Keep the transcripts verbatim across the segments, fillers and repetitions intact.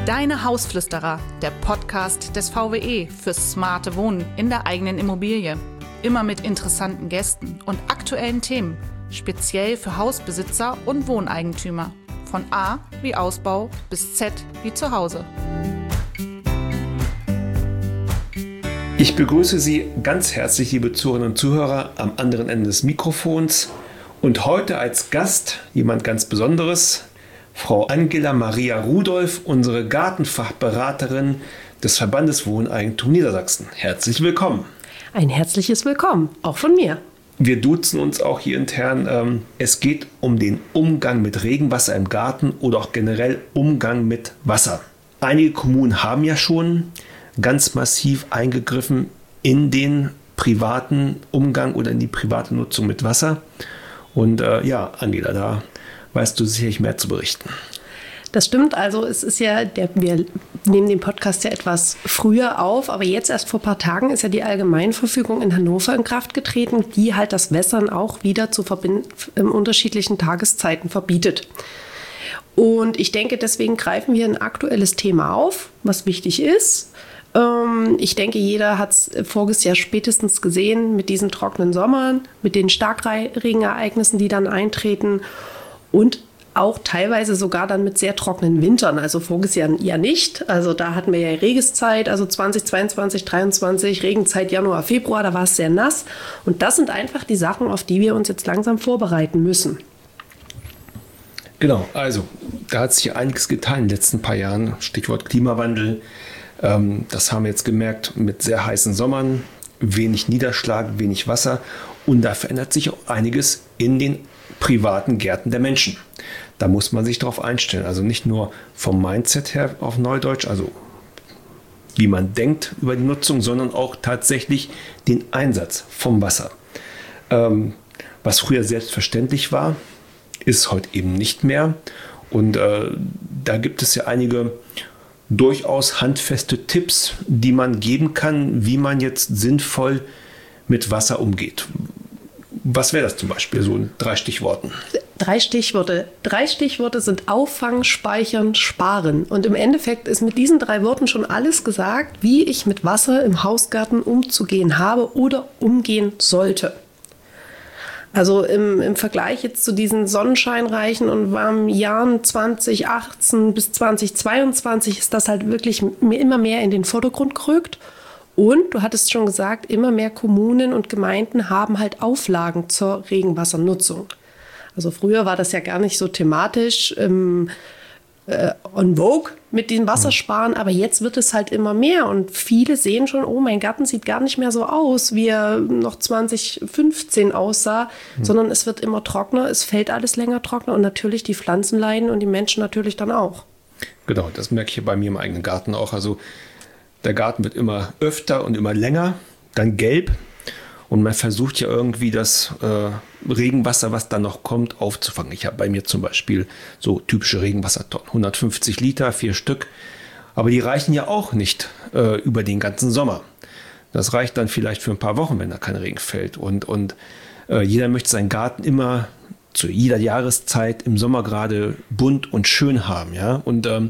Deine Hausflüsterer, der Podcast des V W E fürs smarte Wohnen in der eigenen Immobilie. Immer mit interessanten Gästen und aktuellen Themen, speziell für Hausbesitzer und Wohneigentümer. Von A wie Ausbau bis Z wie Zuhause. Ich begrüße Sie ganz herzlich, liebe Zuhörerinnen und Zuhörer, am anderen Ende des Mikrofons. Und heute als Gast jemand ganz Besonderes, Frau Angela Maria Rudolph, unsere Gartenfachberaterin des Verbandes Wohneigentum Niedersachsen. Herzlich willkommen. Ein herzliches Willkommen, auch von mir. Wir duzen uns auch hier intern. Es geht um den Umgang mit Regenwasser im Garten oder auch generell Umgang mit Wasser. Einige Kommunen haben ja schon ganz massiv eingegriffen in den privaten Umgang oder in die private Nutzung mit Wasser. Und äh, ja, Angela, da weißt du sicherlich mehr zu berichten. Das stimmt, also es ist ja, der, wir nehmen den Podcast ja etwas früher auf, aber jetzt erst vor ein paar Tagen ist ja die Allgemeinverfügung in Hannover in Kraft getreten, die halt das Wässern auch wieder zu verbinden, in unterschiedlichen Tageszeiten verbietet. Und ich denke, deswegen greifen wir ein aktuelles Thema auf, was wichtig ist. Ähm, ich denke, jeder hat es voriges Jahr spätestens gesehen mit diesen trockenen Sommern, mit den Starkregenereignissen, die dann eintreten. Und auch teilweise sogar dann mit sehr trockenen Wintern. Also voriges Jahr ja nicht. Also da hatten wir ja Regenzeit, also zwanzig zweiundzwanzig, dreiundzwanzig, Regenzeit Januar, Februar, da war es sehr nass. Und das sind einfach die Sachen, auf die wir uns jetzt langsam vorbereiten müssen. Genau, also da hat sich einiges getan in den letzten paar Jahren. Stichwort Klimawandel. Ähm, das haben wir jetzt gemerkt mit sehr heißen Sommern, wenig Niederschlag, wenig Wasser. Und da verändert sich auch einiges in den privaten Gärten der Menschen. Da muss man sich darauf einstellen. Also nicht nur vom Mindset her auf Neudeutsch, also wie man denkt über die Nutzung, sondern auch tatsächlich den Einsatz vom Wasser. Ähm, was früher selbstverständlich war, ist heute eben nicht mehr. Und äh, da gibt es ja einige durchaus handfeste Tipps, die man geben kann, wie man jetzt sinnvoll mit Wasser umgeht. Was wäre das zum Beispiel, so in drei Stichworten? Drei Stichworte. Drei Stichworte sind Auffangen, Speichern, Sparen. Und im Endeffekt ist mit diesen drei Worten schon alles gesagt, wie ich mit Wasser im Hausgarten umzugehen habe oder umgehen sollte. Also im, im Vergleich jetzt zu diesen sonnenscheinreichen und warmen Jahren zwanzig achtzehn bis zwanzig zweiundzwanzig ist das halt wirklich immer mehr in den Vordergrund gerückt. Und du hattest schon gesagt, immer mehr Kommunen und Gemeinden haben halt Auflagen zur Regenwassernutzung. Also früher war das ja gar nicht so thematisch ähm, äh, on vogue mit dem Wassersparen, aber jetzt wird es halt immer mehr und viele sehen schon, oh, mein Garten sieht gar nicht mehr so aus, wie er noch zwanzig fünfzehn aussah, mhm. sondern es wird immer trockener, es fällt alles länger trockener und natürlich die Pflanzen leiden und die Menschen natürlich dann auch. Genau, das merke ich bei mir im eigenen Garten auch. Also der Garten wird immer öfter und immer länger, dann gelb. Und man versucht ja irgendwie das äh, Regenwasser, was dann noch kommt, aufzufangen. Ich habe bei mir zum Beispiel so typische Regenwassertonnen, hundertfünfzig Liter, vier Stück. Aber die reichen ja auch nicht äh, über den ganzen Sommer. Das reicht dann vielleicht für ein paar Wochen, wenn da kein Regen fällt. Und, und äh, jeder möchte seinen Garten immer zu jeder Jahreszeit im Sommer gerade bunt und schön haben. Ja? Und ähm,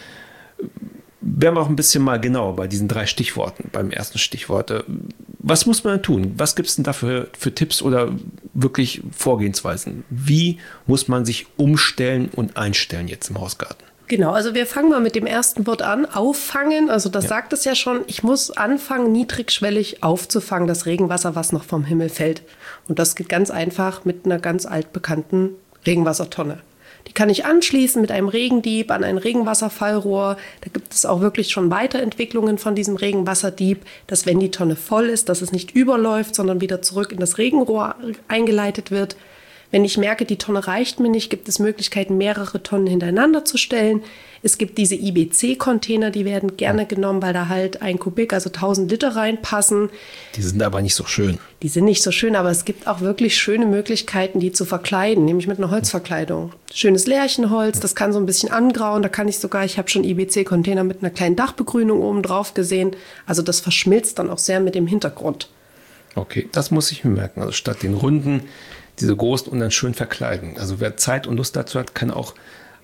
werden wir auch ein bisschen mal genauer bei diesen drei Stichworten, beim ersten Stichwort. Was muss man tun? Was gibt es denn dafür für Tipps oder wirklich Vorgehensweisen? Wie muss man sich umstellen und einstellen jetzt im Hausgarten? Genau, also wir fangen mal mit dem ersten Wort an, auffangen. Also das ja. sagt es ja schon, ich muss anfangen, niedrigschwellig aufzufangen, das Regenwasser, was noch vom Himmel fällt. Und das geht ganz einfach mit einer ganz altbekannten Regenwassertonne. Die kann ich anschließen mit einem Regendieb an ein Regenwasserfallrohr. Da gibt es auch wirklich schon Weiterentwicklungen von diesem Regenwasserdieb, dass wenn die Tonne voll ist, dass es nicht überläuft, sondern wieder zurück in das Regenrohr eingeleitet wird. Wenn ich merke, die Tonne reicht mir nicht, gibt es Möglichkeiten, mehrere Tonnen hintereinander zu stellen. Es gibt diese I B C-Container, die werden gerne genommen, weil da halt ein Kubik, also tausend Liter reinpassen. Die sind aber nicht so schön. Die sind nicht so schön, aber es gibt auch wirklich schöne Möglichkeiten, die zu verkleiden, nämlich mit einer Holzverkleidung. Schönes Lärchenholz, das kann so ein bisschen angrauen, da kann ich sogar, ich habe schon I B C-Container mit einer kleinen Dachbegrünung oben drauf gesehen. Also das verschmilzt dann auch sehr mit dem Hintergrund. Okay, das muss ich mir merken. Also statt den runden, diese großen und dann schön verkleiden. Also wer Zeit und Lust dazu hat, kann auch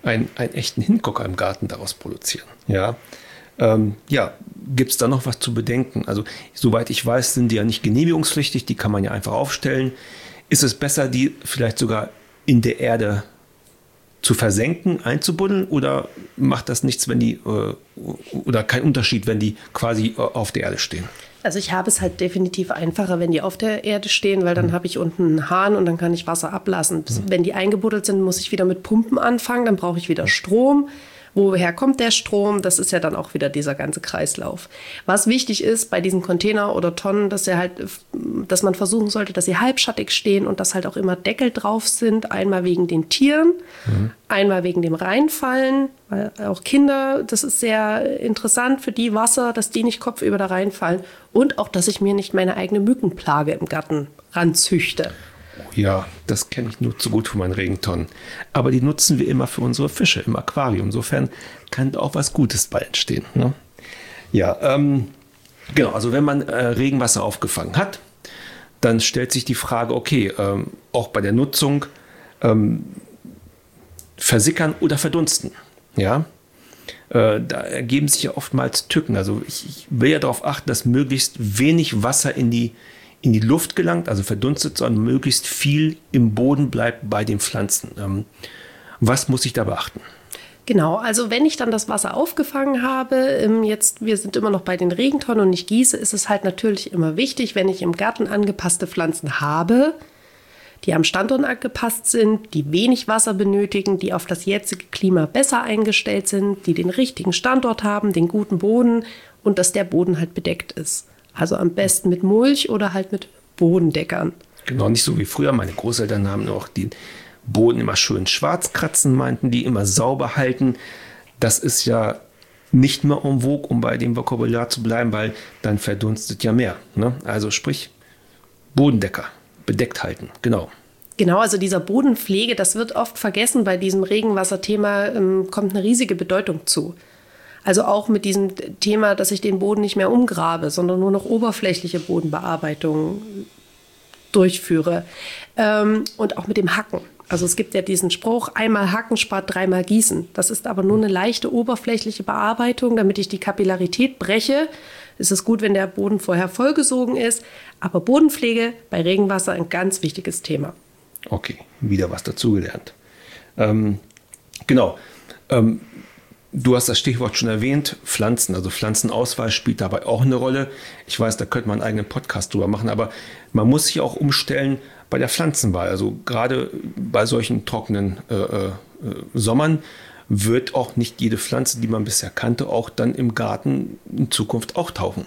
einen, einen echten Hingucker im Garten daraus produzieren. Ja, ähm, ja, gibt es da noch was zu bedenken? Also soweit ich weiß, sind die ja nicht genehmigungspflichtig, die kann man ja einfach aufstellen. Ist es besser, die vielleicht sogar in der Erde zu versenken, einzubuddeln, oder macht das nichts, wenn die, äh, oder kein Unterschied, wenn die quasi auf der Erde stehen? Also ich habe es halt definitiv einfacher, wenn die auf der Erde stehen, weil dann mhm. habe ich unten einen Hahn und dann kann ich Wasser ablassen. Mhm. Wenn die eingebuddelt sind, muss ich wieder mit Pumpen anfangen, dann brauche ich wieder Strom. Woher kommt der Strom? Das ist ja dann auch wieder dieser ganze Kreislauf. Was wichtig ist bei diesen Container oder Tonnen, dass, sie halt, dass man versuchen sollte, dass sie halbschattig stehen und dass halt auch immer Deckel drauf sind. Einmal wegen den Tieren, mhm. einmal wegen dem Reinfallen. Weil auch Kinder, das ist sehr interessant für die Wasser, dass die nicht kopfüber da reinfallen. Und auch, dass ich mir nicht meine eigene Mückenplage im Garten ranzüchte. Ja, das kenne ich nur zu gut von meinen Regentonnen. Aber die nutzen wir immer für unsere Fische im Aquarium. Insofern kann da auch was Gutes bei entstehen. Ne? Ja, ähm, genau. Also wenn man äh, Regenwasser aufgefangen hat, dann stellt sich die Frage, okay, ähm, auch bei der Nutzung ähm, versickern oder verdunsten. Ja, äh, da ergeben sich ja oftmals Tücken. Also ich, ich will ja darauf achten, dass möglichst wenig Wasser in die in die Luft gelangt, also verdunstet, sondern möglichst viel im Boden bleibt bei den Pflanzen. Ähm, was muss ich da beachten? Genau, also wenn ich dann das Wasser aufgefangen habe, jetzt, wir sind immer noch bei den Regentonnen und ich gieße, ist es halt natürlich immer wichtig, wenn ich im Garten angepasste Pflanzen habe, die am Standort angepasst sind, die wenig Wasser benötigen, die auf das jetzige Klima besser eingestellt sind, die den richtigen Standort haben, den guten Boden und dass der Boden halt bedeckt ist. Also am besten mit Mulch oder halt mit Bodendeckern. Genau, nicht so wie früher. Meine Großeltern haben auch den Boden immer schön schwarz kratzen, meinten die, immer sauber halten. Das ist ja nicht mehr en vogue, um bei dem Vokabular zu bleiben, weil dann verdunstet ja mehr. Ne? Also sprich, Bodendecker, bedeckt halten, genau. Genau, also dieser Bodenpflege, das wird oft vergessen. Bei diesem Regenwasserthema ähm, kommt eine riesige Bedeutung zu. Also auch mit diesem Thema, dass ich den Boden nicht mehr umgrabe, sondern nur noch oberflächliche Bodenbearbeitung durchführe. Ähm, und auch mit dem Hacken. Also es gibt ja diesen Spruch, einmal hacken spart dreimal gießen. Das ist aber nur eine leichte oberflächliche Bearbeitung, damit ich die Kapillarität breche. Es ist gut, wenn der Boden vorher vollgesogen ist. Aber Bodenpflege bei Regenwasser ein ganz wichtiges Thema. Okay, wieder was dazugelernt. Ähm, genau. Ähm, Du hast das Stichwort schon erwähnt, Pflanzen, also Pflanzenauswahl spielt dabei auch eine Rolle. Ich weiß, da könnte man einen eigenen Podcast drüber machen, aber man muss sich auch umstellen bei der Pflanzenwahl. Also gerade bei solchen trockenen äh, äh, Sommern wird auch nicht jede Pflanze, die man bisher kannte, auch dann im Garten in Zukunft auch tauchen.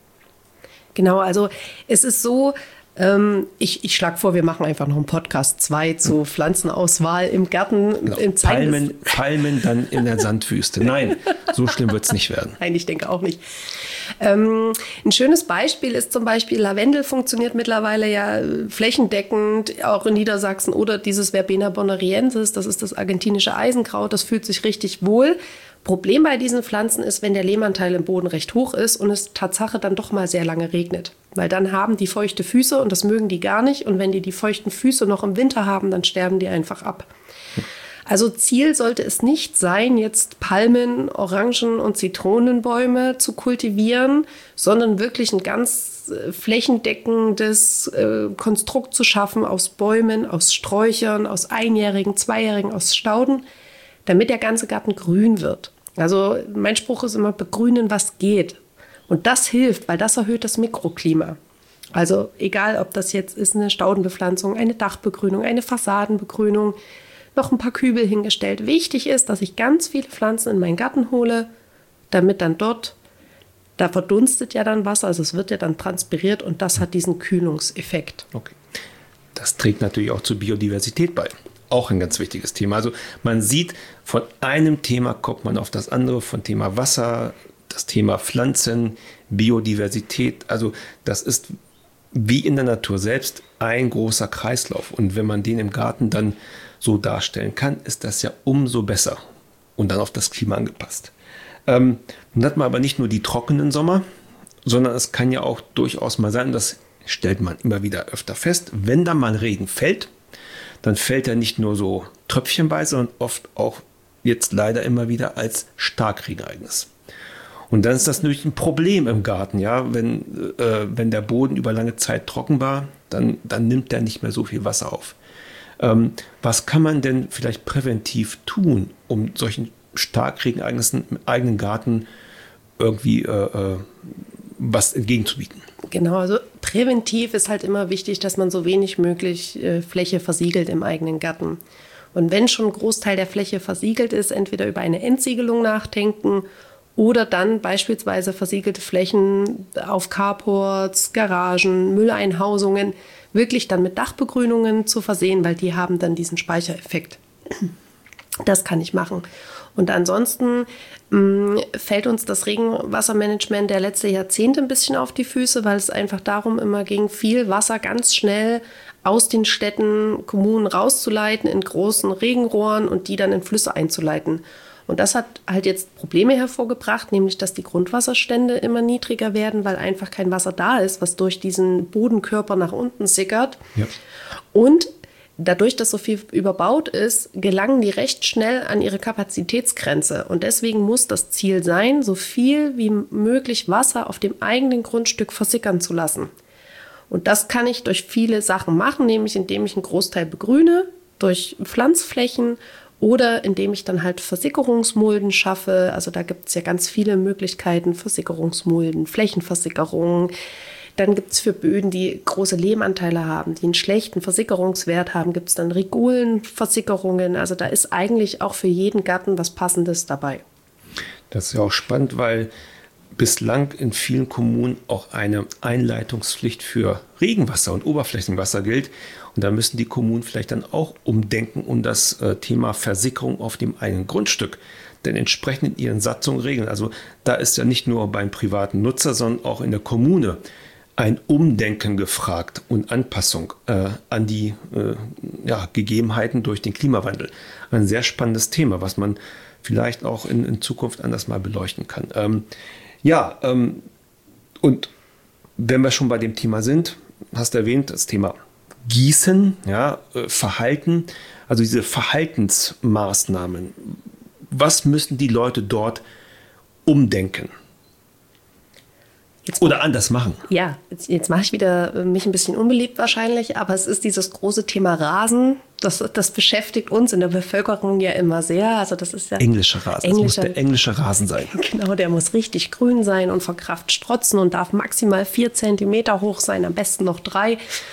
Genau, also es ist so, ähm, ich, ich schlage vor, wir machen einfach noch einen Podcast zwei zu Pflanzenauswahl im Garten. Genau. Im Palmen, Palmen dann in der Sandwüste. Nein, so schlimm wird es nicht werden. Nein, ich denke auch nicht. Ähm, ein schönes Beispiel ist zum Beispiel, Lavendel funktioniert mittlerweile ja flächendeckend, auch in Niedersachsen, oder dieses Verbena bonariensis, das ist das argentinische Eisenkraut, das fühlt sich richtig wohl. Problem bei diesen Pflanzen ist, wenn der Lehmanteil im Boden recht hoch ist und es Tatsache dann doch mal sehr lange regnet. Weil dann haben die feuchte Füße und das mögen die gar nicht. Und wenn die die feuchten Füße noch im Winter haben, dann sterben die einfach ab. Also Ziel sollte es nicht sein, jetzt Palmen, Orangen- und Zitronenbäume zu kultivieren, sondern wirklich ein ganz flächendeckendes äh, Konstrukt zu schaffen aus Bäumen, aus Sträuchern, aus Einjährigen, Zweijährigen, aus Stauden, damit der ganze Garten grün wird. Also mein Spruch ist immer, begrünen, was geht. Und das hilft, weil das erhöht das Mikroklima. Also egal, ob das jetzt ist eine Staudenbepflanzung, eine Dachbegrünung, eine Fassadenbegrünung, noch ein paar Kübel hingestellt. Wichtig ist, dass ich ganz viele Pflanzen in meinen Garten hole, damit dann dort, da verdunstet ja dann Wasser, also es wird ja dann transpiriert und das hat diesen Kühlungseffekt. Okay. Das trägt natürlich auch zur Biodiversität bei. Auch ein ganz wichtiges Thema. Also man sieht, von einem Thema kommt man auf das andere, von Thema Wasser, das Thema Pflanzen, Biodiversität. Also das ist wie in der Natur selbst ein großer Kreislauf. Und wenn man den im Garten dann so darstellen kann, ist das ja umso besser und dann auf das Klima angepasst. Ähm, nun hat man aber nicht nur die trockenen Sommer, sondern es kann ja auch durchaus mal sein, das stellt man immer wieder öfter fest, wenn da mal Regen fällt, dann fällt er nicht nur so tröpfchenweise, sondern oft auch jetzt leider immer wieder als Starkregenereignis. Und dann ist das natürlich ein Problem im Garten, ja, wenn, äh, wenn der Boden über lange Zeit trocken war, dann, dann nimmt der nicht mehr so viel Wasser auf. Ähm, was kann man denn vielleicht präventiv tun, um solchen Starkregenereignissen im eigenen Garten irgendwie äh, äh, was entgegenzubieten? Genau, also präventiv ist halt immer wichtig, dass man so wenig möglich äh, Fläche versiegelt im eigenen Garten. Und wenn schon ein Großteil der Fläche versiegelt ist, entweder über eine Entsiegelung nachdenken oder dann beispielsweise versiegelte Flächen auf Carports, Garagen, Mülleinhausungen wirklich dann mit Dachbegrünungen zu versehen, weil die haben dann diesen Speichereffekt. Das kann ich machen. Und ansonsten mh, fällt uns das Regenwassermanagement der letzten Jahrzehnte ein bisschen auf die Füße, weil es einfach darum immer ging, viel Wasser ganz schnell aus den Städten, Kommunen rauszuleiten in großen Regenrohren und die dann in Flüsse einzuleiten. Und das hat halt jetzt Probleme hervorgebracht, nämlich dass die Grundwasserstände immer niedriger werden, weil einfach kein Wasser da ist, was durch diesen Bodenkörper nach unten sickert. Ja. Und dadurch, dass so viel überbaut ist, gelangen die recht schnell an ihre Kapazitätsgrenze. Und deswegen muss das Ziel sein, so viel wie möglich Wasser auf dem eigenen Grundstück versickern zu lassen. Und das kann ich durch viele Sachen machen, nämlich indem ich einen Großteil begrüne, durch Pflanzflächen oder indem ich dann halt Versickerungsmulden schaffe. Also da gibt es ja ganz viele Möglichkeiten, Versickerungsmulden, Flächenversickerungen. Dann gibt es für Böden, die große Lehmanteile haben, die einen schlechten Versickerungswert haben, gibt es dann Regulenversickerungen. Also da ist eigentlich auch für jeden Garten was Passendes dabei. Das ist ja auch spannend, weil bislang in vielen Kommunen auch eine Einleitungspflicht für Regenwasser und Oberflächenwasser gilt. Und da müssen die Kommunen vielleicht dann auch umdenken und das äh, Thema Versickerung auf dem eigenen Grundstück denn entsprechend in ihren Satzungen regeln. Also da ist ja nicht nur beim privaten Nutzer, sondern auch in der Kommune ein Umdenken gefragt und Anpassung äh, an die äh, ja, Gegebenheiten durch den Klimawandel. Ein sehr spannendes Thema, was man vielleicht auch in, in Zukunft anders mal beleuchten kann. Ähm, ja, ähm, und wenn wir schon bei dem Thema sind, hast du erwähnt, das Thema Gießen, ja, äh, Verhalten, also diese Verhaltensmaßnahmen. Was müssen die Leute dort umdenken? Jetzt Oder anders machen. Ja, jetzt, jetzt mache ich wieder mich ein bisschen unbeliebt wahrscheinlich, aber es ist dieses große Thema Rasen. Das, das beschäftigt uns in der Bevölkerung ja immer sehr. Also das ist ja englischer Rasen. Englischer, das muss der englische Rasen sein. Genau, der muss richtig grün sein und vor Kraft strotzen und darf maximal vier Zentimeter hoch sein, am besten noch drei.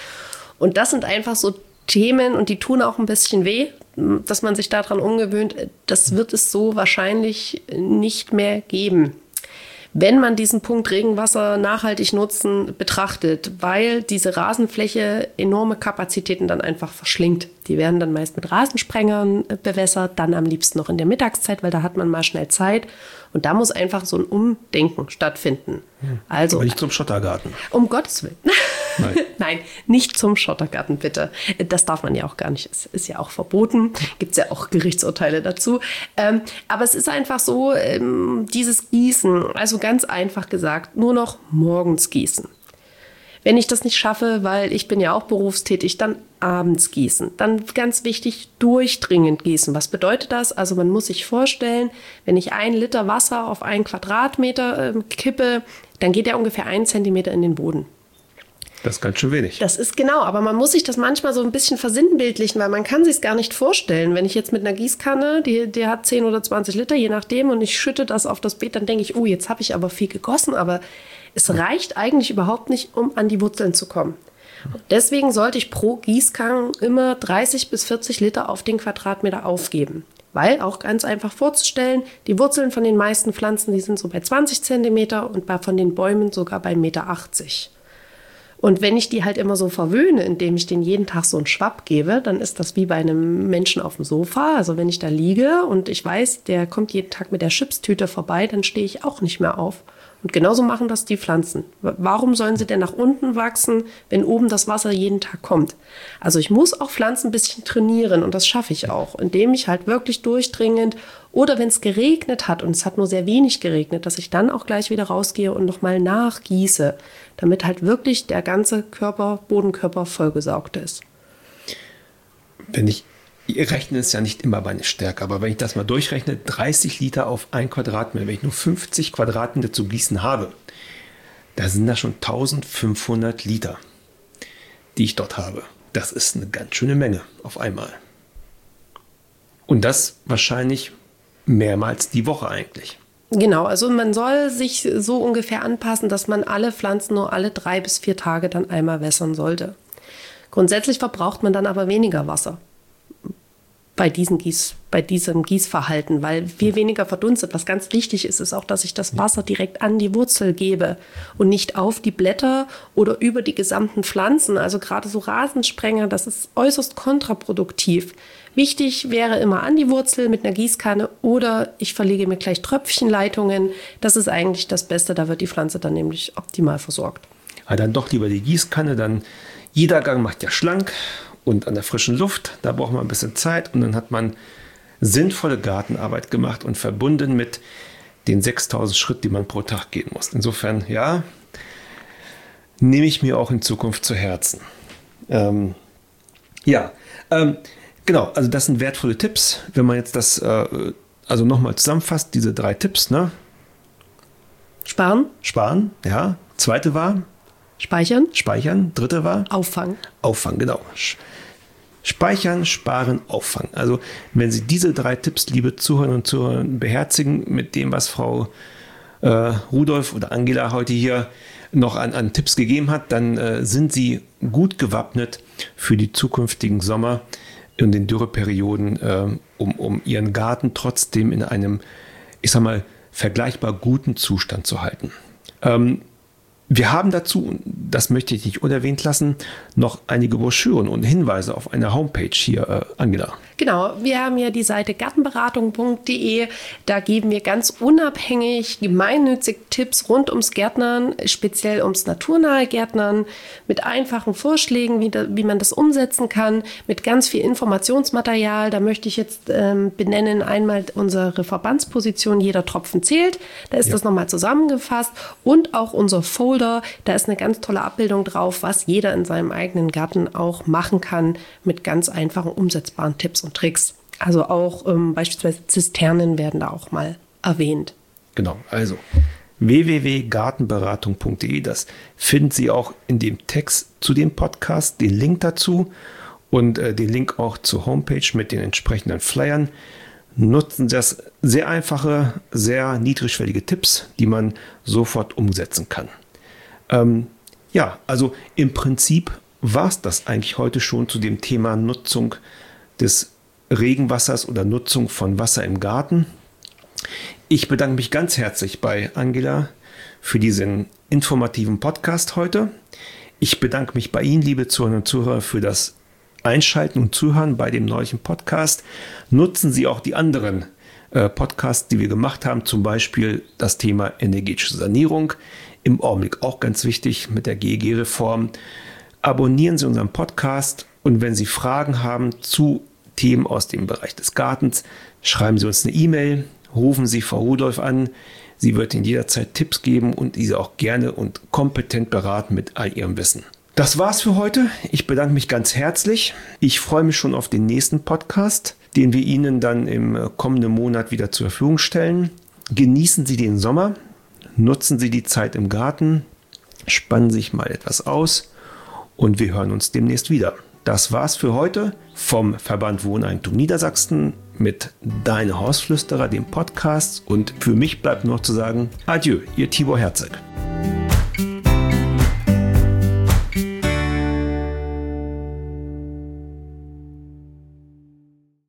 Und das sind einfach so Themen und die tun auch ein bisschen weh, dass man sich daran umgewöhnt. Das wird es so wahrscheinlich nicht mehr geben, wenn man diesen Punkt Regenwasser nachhaltig nutzen betrachtet, weil diese Rasenfläche enorme Kapazitäten dann einfach verschlingt. Die werden dann meist mit Rasensprengern bewässert, dann am liebsten noch in der Mittagszeit, weil da hat man mal schnell Zeit. Und da muss einfach so ein Umdenken stattfinden. Also, aber nicht zum Schottergarten. Um Gottes Willen. Nein. Nein, nicht zum Schottergarten, bitte. Das darf man ja auch gar nicht. Es ist ja auch verboten. Gibt es ja auch Gerichtsurteile dazu. Ähm, aber es ist einfach so, ähm, dieses Gießen, also ganz einfach gesagt, nur noch morgens gießen. Wenn ich das nicht schaffe, weil ich bin ja auch berufstätig, dann abends gießen. Dann ganz wichtig, durchdringend gießen. Was bedeutet das? Also man muss sich vorstellen, wenn ich ein Liter Wasser auf einen Quadratmeter äh, kippe, dann geht der ungefähr einen Zentimeter in den Boden. Das ist ganz schön wenig. Das ist genau, aber man muss sich das manchmal so ein bisschen versinnbildlichen, weil man kann sich es gar nicht vorstellen. Wenn ich jetzt mit einer Gießkanne, die, die hat zehn oder zwanzig Liter, je nachdem, und ich schütte das auf das Beet, dann denke ich, oh, jetzt habe ich aber viel gegossen, aber es reicht eigentlich überhaupt nicht, um an die Wurzeln zu kommen. Und deswegen sollte ich pro Gießkanne immer dreißig bis vierzig Liter auf den Quadratmeter aufgeben. Weil, auch ganz einfach vorzustellen, die Wurzeln von den meisten Pflanzen, die sind so bei zwanzig Zentimeter und bei, von den Bäumen sogar bei eins Komma achtzig Meter. Und wenn ich die halt immer so verwöhne, indem ich denen jeden Tag so einen Schwapp gebe, dann ist das wie bei einem Menschen auf dem Sofa. Also wenn ich da liege und ich weiß, der kommt jeden Tag mit der Chipstüte vorbei, dann stehe ich auch nicht mehr auf. Und genauso machen das die Pflanzen. Warum sollen sie denn nach unten wachsen, wenn oben das Wasser jeden Tag kommt? Also ich muss auch Pflanzen ein bisschen trainieren und das schaffe ich auch, indem ich halt wirklich durchdringend oder wenn es geregnet hat und es hat nur sehr wenig geregnet, dass ich dann auch gleich wieder rausgehe und nochmal nachgieße, damit halt wirklich der ganze Körper, Bodenkörper vollgesaugt ist. Wenn ich Rechnen ist ja nicht immer meine Stärke, aber wenn ich das mal durchrechne, dreißig Liter auf ein Quadratmeter, wenn ich nur fünfzig Quadratmeter zu gießen habe, da sind das schon eintausendfünfhundert Liter, die ich dort habe. Das ist eine ganz schöne Menge auf einmal. Und das wahrscheinlich mehrmals die Woche eigentlich. Genau, also man soll sich so ungefähr anpassen, dass man alle Pflanzen nur alle drei bis vier Tage dann einmal wässern sollte. Grundsätzlich verbraucht man dann aber weniger Wasser bei, diesen Gieß, bei diesem Gießverhalten, weil viel weniger verdunstet. Was ganz wichtig ist, ist auch, dass ich das Wasser direkt an die Wurzel gebe und nicht auf die Blätter oder über die gesamten Pflanzen. Also gerade so Rasensprenger, das ist äußerst kontraproduktiv. Wichtig wäre immer an die Wurzel mit einer Gießkanne oder ich verlege mir gleich Tröpfchenleitungen. Das ist eigentlich das Beste, da wird die Pflanze dann nämlich optimal versorgt. Ja, dann doch lieber die Gießkanne, dann jeder Gang macht ja schlank und an der frischen Luft, da braucht man ein bisschen Zeit und dann hat man sinnvolle Gartenarbeit gemacht und verbunden mit den sechstausend Schritt, die man pro Tag gehen muss. Insofern, ja, nehme ich mir auch in Zukunft zu Herzen. Ähm, ja, ähm, genau, also das sind wertvolle Tipps. Wenn man jetzt das äh, also nochmal zusammenfasst, diese drei Tipps, ne? Sparen. Sparen, ja. Zweite war? Speichern. Speichern. Dritte war? Auffangen. Auffangen, genau. Speichern, sparen, auffangen. Also wenn Sie diese drei Tipps, liebe Zuhörer und Zuhörer, beherzigen mit dem, was Frau äh, Rudolph oder Angela heute hier noch an, an Tipps gegeben hat, dann äh, sind Sie gut gewappnet für die zukünftigen Sommer in den Dürreperioden, äh, um, um Ihren Garten trotzdem in einem, ich sag mal, vergleichbar guten Zustand zu halten. Ähm, Wir haben dazu, das möchte ich nicht unerwähnt lassen, noch einige Broschüren und Hinweise auf einer Homepage hier, äh, Angela. Genau, wir haben ja die Seite gartenberatung punkt de. Da geben wir ganz unabhängig, gemeinnützig Tipps rund ums Gärtnern, speziell ums naturnahe Gärtnern, mit einfachen Vorschlägen, wie, da, wie man das umsetzen kann, mit ganz viel Informationsmaterial. Da möchte ich jetzt ähm, benennen einmal unsere Verbandsposition, jeder Tropfen zählt. Da ist ja das nochmal zusammengefasst und auch unser Folder. Da ist eine ganz tolle Abbildung drauf, was jeder in seinem eigenen Garten auch machen kann mit ganz einfachen, umsetzbaren Tipps und Tricks. Also auch ähm, beispielsweise Zisternen werden da auch mal erwähnt. Genau, also w w w punkt gartenberatung punkt de, das finden Sie auch in dem Text zu dem Podcast, den Link dazu und äh, den Link auch zur Homepage mit den entsprechenden Flyern. Nutzen Sie das sehr einfache, sehr niedrigschwellige Tipps, die man sofort umsetzen kann. Ähm, ja, also im Prinzip war es das eigentlich heute schon zu dem Thema Nutzung des Regenwassers oder Nutzung von Wasser im Garten. Ich bedanke mich ganz herzlich bei Angela für diesen informativen Podcast heute. Ich bedanke mich bei Ihnen, liebe Zuhörerinnen und Zuhörer, für das Einschalten und Zuhören bei dem neuen Podcast. Nutzen Sie auch die anderen äh, Podcasts, die wir gemacht haben, zum Beispiel das Thema energetische Sanierung. Im Augenblick auch ganz wichtig mit der G E G-Reform. Abonnieren Sie unseren Podcast und wenn Sie Fragen haben zu Themen aus dem Bereich des Gartens, schreiben Sie uns eine E-Mail, rufen Sie Frau Rudolph an. Sie wird Ihnen jederzeit Tipps geben und diese auch gerne und kompetent beraten mit all Ihrem Wissen. Das war's für heute. Ich bedanke mich ganz herzlich. Ich freue mich schon auf den nächsten Podcast, den wir Ihnen dann im kommenden Monat wieder zur Verfügung stellen. Genießen Sie den Sommer, nutzen Sie die Zeit im Garten, spannen sich mal etwas aus und wir hören uns demnächst wieder. Das war's für heute vom Verband Wohneigentum Niedersachsen mit Deine Hausflüsterer, dem Podcast. Und für mich bleibt nur noch zu sagen, adieu, Ihr Tibor Herzeg.